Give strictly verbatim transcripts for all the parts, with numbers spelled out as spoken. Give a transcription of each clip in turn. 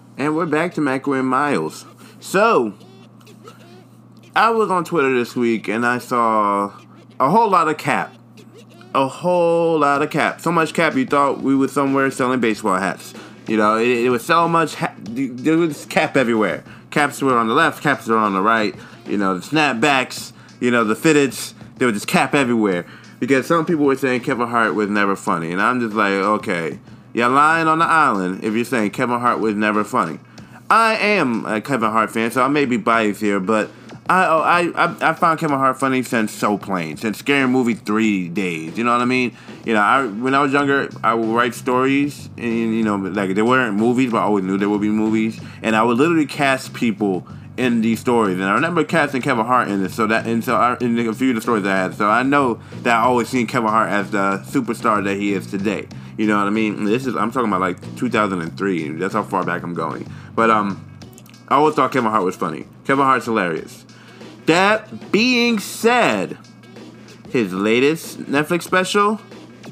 And we're back to Macro and Miles. So, I was on Twitter this week and I saw a whole lot of cap. A whole lot of cap. So much cap you thought we were somewhere selling baseball hats. You know, it, it was so much, ha- there was cap everywhere. Caps were on the left, caps were on the right. You know, the snapbacks, you know, the fitteds, there was just cap everywhere. Because some people were saying Kevin Hart was never funny. And I'm just like, okay, you're lying on the island if you're saying Kevin Hart was never funny. I am a Kevin Hart fan, so I may be biased here, but I I I, I found Kevin Hart funny since So Plain, since Scary Movie three days. You know what I mean? You know, I when I was younger, I would write stories, and you know, like there weren't movies, but I always knew there would be movies, and I would literally cast people in these stories, and I remember casting Kevin Hart in this. So that and so I, in a few of the stories I had, so I know that I always seen Kevin Hart as the superstar that he is today. You know what I mean? This is I'm talking about like two thousand three. That's how far back I'm going. But um, I always thought Kevin Hart was funny. Kevin Hart's hilarious. That being said, his latest Netflix special,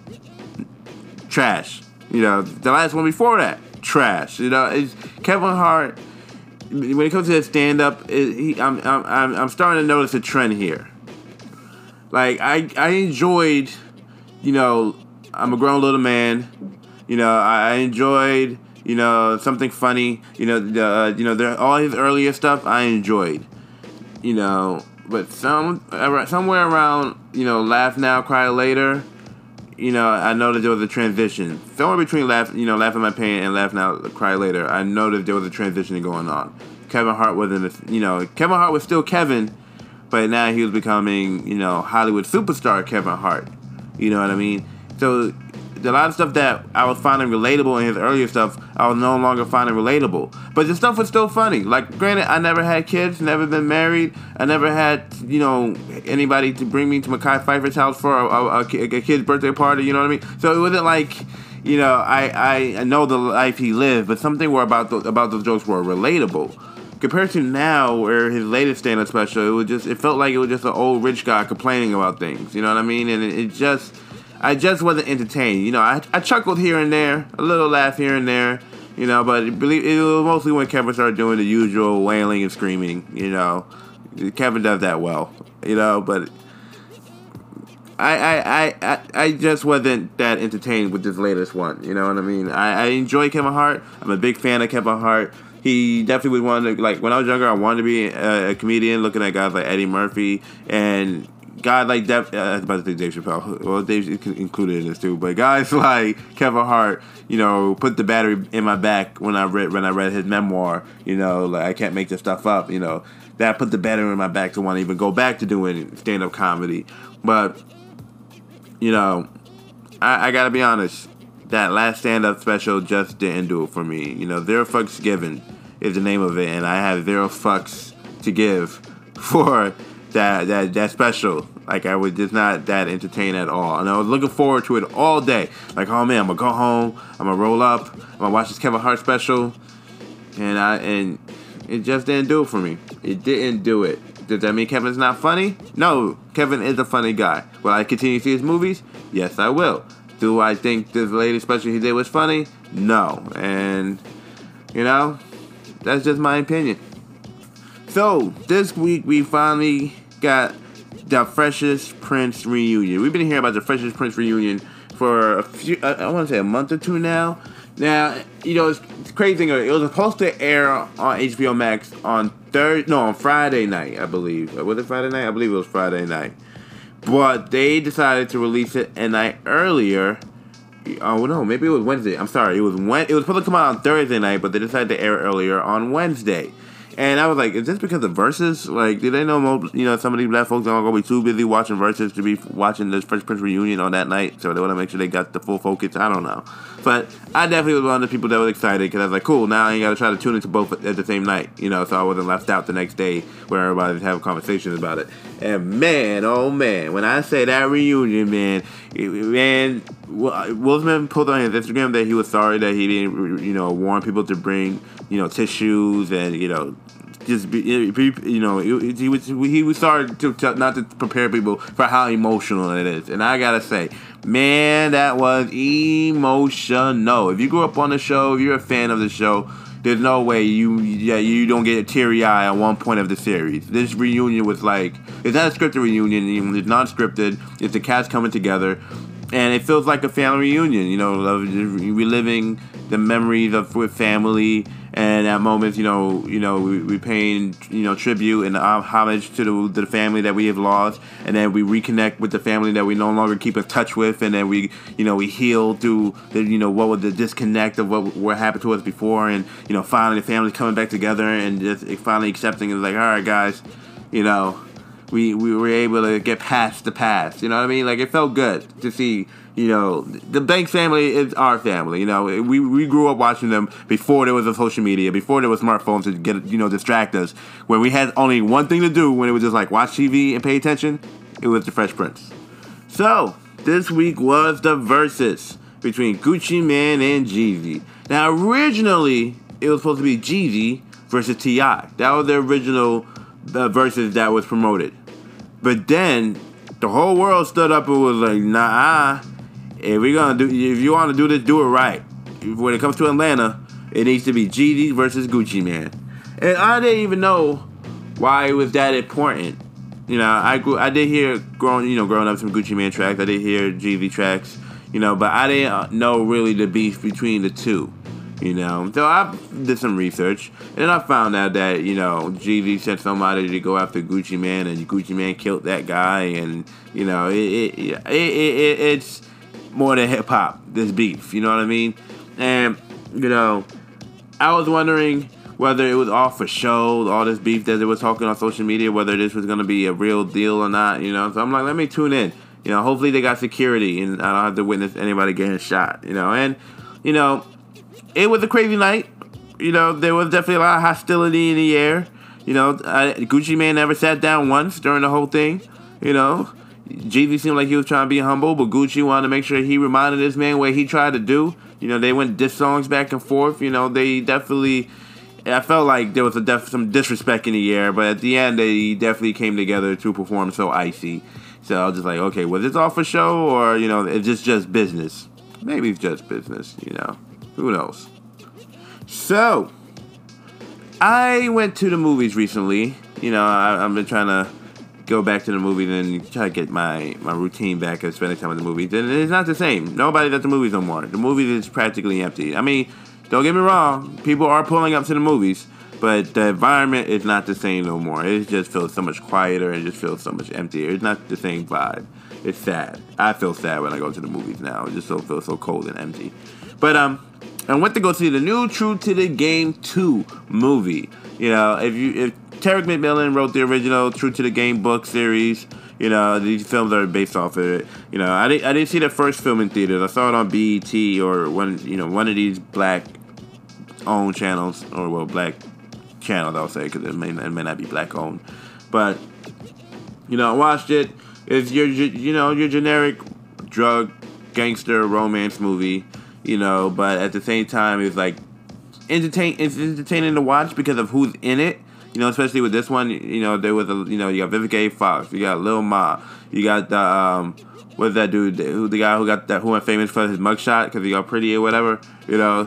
trash. You know, the last one before that, trash. You know, it's Kevin Hart. When it comes to his stand-up, it, he, I'm, I'm, I'm starting to notice a trend here. Like, I, I enjoyed, you know, I'm a grown little man. You know, I, I enjoyed, you know, something funny. You know, the, uh, you know, the, all his earlier stuff I enjoyed. You know, but some somewhere around, you know, Laugh Now, Cry Later. You know, I noticed there was a transition. Somewhere between laugh, you know, Laugh at My Pain and Laugh Now, Cry Later, I noticed there was a transition going on. Kevin Hart wasn't, a, you know, Kevin Hart was still Kevin, but now he was becoming, you know, Hollywood superstar Kevin Hart. You know what I mean? So, a lot of stuff that I was finding relatable in his earlier stuff, I was no longer finding relatable. But the stuff was still funny. Like, granted, I never had kids, never been married. I never had, you know, anybody to bring me to Mekhi Phifer's house for a, a, a kid's birthday party, you know what I mean? So it wasn't like, you know, I, I, I know the life he lived, but something were about the, about those jokes were relatable. Compared to now, where his latest stand-up special, it was just, it felt like it was just an old rich guy complaining about things, you know what I mean? And it, it just... I just wasn't entertained. You know, I, I chuckled here and there, a little laugh here and there, you know, but it, believe, it was mostly when Kevin started doing the usual wailing and screaming, you know. Kevin does that well, you know, but I I, I, I, I just wasn't that entertained with this latest one, you know what I mean? I, I enjoy Kevin Hart. I'm a big fan of Kevin Hart. He definitely would want to, like, when I was younger, I wanted to be a, a comedian, looking at guys like Eddie Murphy and... God like Dave, uh, I was about to say Dave Chappelle. Well, Dave's included in this too. But guys like Kevin Hart, you know, put the battery in my back when I read when I read his memoir. You know, like I can't make this stuff up. You know, that put the battery in my back to want to even go back to doing stand up comedy. But you know, I, I gotta be honest. That last stand up special just didn't do it for me. You know, Zero Fucks Given is the name of it, and I have zero fucks to give for. That, that that special, like I was just not that entertained at all, and I was looking forward to it all day. Like, oh man, I'm gonna go home, I'm gonna roll up, I'm gonna watch this Kevin Hart special, and I and it just didn't do it for me. It didn't do it. Does that mean Kevin's not funny? No, Kevin is a funny guy. Will I continue to see his movies? Yes, I will. Do I think this latest special he did was funny? No, and you know, that's just my opinion. So, this week we finally got the Freshest Prince reunion. We've been hearing about the Freshest Prince reunion for a few, I, I want to say a month or two now. Now, you know, it's, it's crazy thing. It was supposed to air on H B O Max on Thursday, no, on Friday night, I believe. Was it Friday night? I believe it was Friday night. But they decided to release it a night earlier. Oh no, maybe it was Wednesday. I'm sorry, it was when it was supposed to come out on Thursday night, but they decided to air it earlier on Wednesday. And I was like, is this because of Versus? Like, do they know, most, you know, some of these black folks aren't going to be too busy watching Versus to be watching this Fresh Prince reunion on that night? So they want to make sure they got the full focus. I don't know. But I definitely was one of the people that was excited because I was like, cool, now I ain't got to try to tune into both at the same night. You know, so I wasn't left out the next day where everybody was having conversations about it. And man, oh man, when I say that reunion, man, it, man, Will Smith put on his Instagram that he was sorry that he didn't, you know, warn people to bring, you know, tissues and, you know, just be, you know, he was he was sorry to, to not to prepare people for how emotional it is, and I gotta say, man, that was emotional. If you grew up on the show, if you're a fan of the show, there's no way you yeah you don't get a teary eye at one point of the series. This reunion was like, it's not a scripted reunion, it's not scripted. It's the cast coming together, and it feels like a family reunion. You know, of reliving the memories of with family, and at moments, you know, you know, we, we paying you know tribute and homage to the, to the family that we have lost, and then we reconnect with the family that we no longer keep in touch with, and then we you know we heal through the you know what was the disconnect of what what happened to us before, and you know finally the family's coming back together and just finally accepting it's like, all right guys, you know. We, we were able to get past the past, you know what I mean? Like, it felt good to see, you know, the Banks family is our family, you know. We we grew up watching them before there was a social media, before there was smartphones to get, you know, distract us. When we had only one thing to do, when it was just like watch T V and pay attention, it was the Fresh Prince. So, this week was the versus between Gucci Mane and Jeezy. Now, originally, it was supposed to be Jeezy versus T I That was the original the versus that was promoted. But then the whole world stood up and was like, nah, if we're gonna do if you wanna do this, do it right. When it comes to Atlanta, it needs to be Jeezy versus Gucci Mane. And I didn't even know why it was that important. You know, I grew I did hear growing you know, growing up some Gucci Mane tracks, I did hear Jeezy tracks, you know, but I didn't know really the beef between the two. You know, so I did some research, and then I found out that, you know, Jeezy sent somebody to go after Gucci Mane, and Gucci Mane killed that guy, and, you know, it, it, it, it, it it's more than hip-hop, this beef, you know what I mean? And, you know, I was wondering whether it was all for show, all this beef that they were talking on social media, whether this was going to be a real deal or not, you know? So I'm like, let me tune in. You know, hopefully they got security, and I don't have to witness anybody getting shot, you know? And, you know, it was a crazy night. You know, there was definitely a lot of hostility in the air. You know, I, Gucci Mane never sat down once during the whole thing. You know, Jeezy seemed like he was trying to be humble, but Gucci wanted to make sure he reminded this man what he tried to do. You know, they went diss songs back and forth. You know, they definitely, I felt like there was a def, some disrespect in the air, but at the end, they definitely came together to perform So Icy. So I was just like, okay, was this all for show, or, you know, is this just business? Maybe it's just business, you know. Who knows? So, I went to the movies recently. You know, I, I've been trying to go back to the movies and try to get my, my routine back of spending time at the movies. And it's not the same. Nobody's at the movies no more. The movies is practically empty. I mean, don't get me wrong. People are pulling up to the movies. But the environment is not the same no more. It just feels so much quieter and just feels so much emptier. It's not the same vibe. It's sad. I feel sad when I go to the movies now. It just so feels so cold and empty. But, um... I went to go see the new True to the Game two movie. You know, if you if Tarek McMillan wrote the original True to the Game book series, you know, these films are based off of it. You know, I didn't I didn't see the first film in theaters. I saw it on B E T or one you know one of these black owned channels, or well black channels I'll say, because it may it may not be black owned. But you know, I watched it. It's your you know your generic drug gangster romance movie. You know, but at the same time, it's like entertain. It's entertaining to watch because of who's in it. You know, especially with this one. You know, there was a. You know, you got Vivica A. Fox. You got Lil Ma. You got the um, what's that dude? Who the guy who got that? Who went famous for his mugshot because he got pretty or whatever. You know,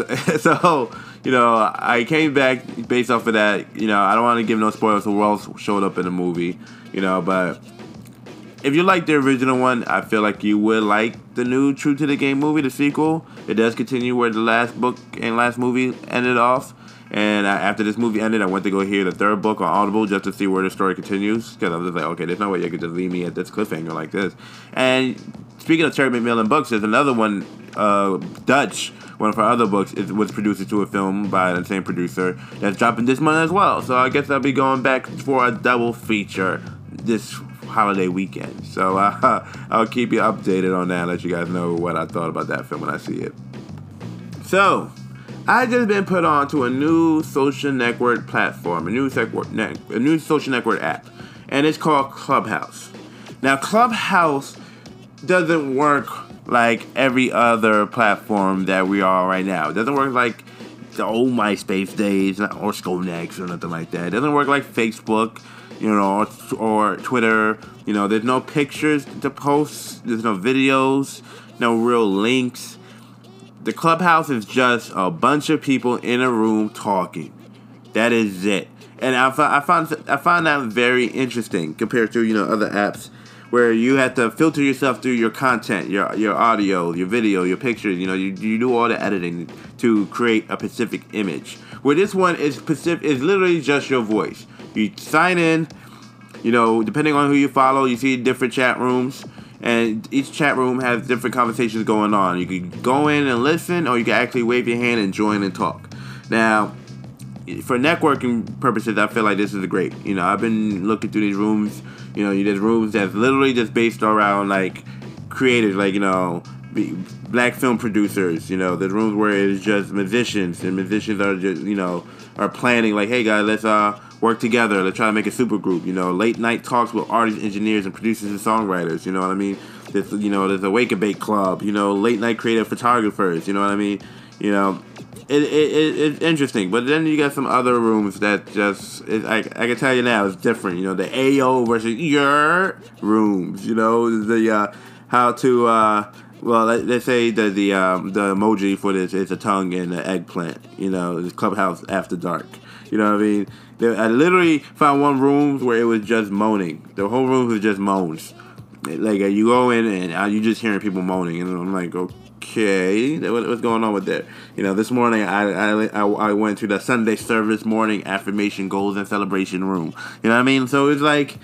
so you know, I came back based off of that. You know, I don't want to give no spoilers who else showed up in the movie. You know, but if you like the original one, I feel like you would like the new True to the Game movie, the sequel. It does continue where the last book and last movie ended off. And I, after this movie ended, I went to go hear the third book on Audible just to see where the story continues. Because I was just like, okay, there's no way you could just leave me at this cliffhanger like this. And speaking of Terry McMillan books, there's another one, uh, Dutch, one of her other books, is, was produced to a film by the same producer that's dropping this month as well. So I guess I'll be going back for a double feature this holiday weekend. So uh, I'll keep you updated on that, let you guys know what I thought about that film when I see it. So, I just been put on to a new social network platform, a new, network, a new social network app, and it's called Clubhouse. Now, Clubhouse doesn't work like every other platform that we are right now. It doesn't work like the old MySpace days or Skonex or nothing like that. It doesn't work like Facebook, you know, or, or Twitter. You know, there's no pictures to post. There's no videos, no real links. The Clubhouse is just a bunch of people in a room talking. That is it. And I found I found I found that very interesting compared to, you know, other apps where you have to filter yourself through your content, your your audio, your video, your pictures. You know, you you do all the editing to create a specific image. Where this one is specific is literally just your voice. You sign in. You know, depending on who you follow, you see different chat rooms. And each chat room has different conversations going on. You can go in and listen, or you can actually wave your hand and join and talk. Now, for networking purposes, I feel like this is great. You know, I've been looking through these rooms. You know, there's rooms that's literally just based around, like, creators, like, you know, black film producers. You know, there's rooms where it's just musicians, and musicians are just, you know, are planning, like, hey, guys, let's, uh, work together. Let's try to make a super group. You know, late night talks with artists, engineers, and producers and songwriters. You know what I mean? There's, you know, there's a wake and bake club. You know, late night creative photographers. You know what I mean? You know, it, it, it it's interesting. But then you got some other rooms that just, it, I, I can tell you now, it's different. You know, the A O versus your rooms. You know, the uh, how to. Uh, Well, let, let's say the the um, the emoji for this is a tongue and an eggplant. You know, it's Clubhouse After Dark. You know what I mean? There, I literally found one room where it was just moaning. The whole room was just moans. Like, uh, you go in and uh, you just hearing people moaning, and I'm like, okay, what, what's going on with that? You know, this morning I, I I I went to the Sunday service morning affirmation goals and celebration room. You know what I mean? So it's like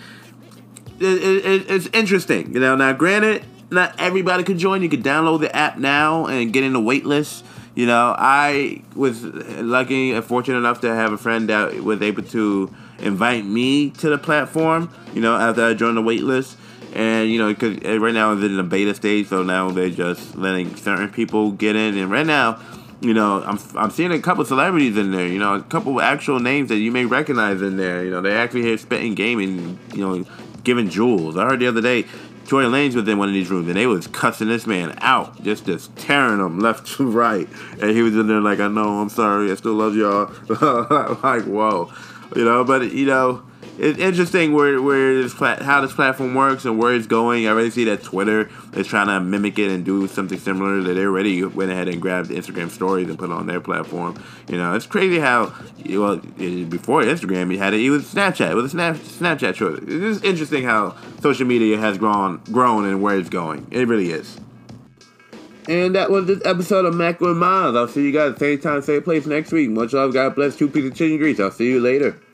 it, it, it's interesting. You know, now granted, not everybody could join. You could download the app now and get in the wait list. You know, I was lucky and fortunate enough to have a friend that was able to invite me to the platform, you know, after I joined the wait list. And, you know, because right now it's in the beta stage, so now they're just letting certain people get in. And right now, you know, I'm I'm seeing a couple celebrities in there, you know, a couple actual names that you may recognize in there. You know, they're actually here spitting game and, you know, giving jewels. I heard the other day, Tory Lanez was in one of these rooms, and they was cussing this man out, just just tearing him left to right. And he was in there like, I know, I'm sorry, I still love y'all. Like, whoa. You know, but, you know, it's interesting where where this plat- how this platform works and where it's going. I already see that Twitter is trying to mimic it and do something similar. That they already went ahead and grabbed Instagram stories and put it on their platform. You know, it's crazy how, well, before Instagram, you had it, it was Snapchat. It was a Snap, Snapchat choice. It's just interesting how social media has grown, grown and where it's going. It really is. And that was this episode of Mac with Miles. I'll see you guys same time, same place next week. Much love, God bless, two pieces of chicken grease. I'll see you later.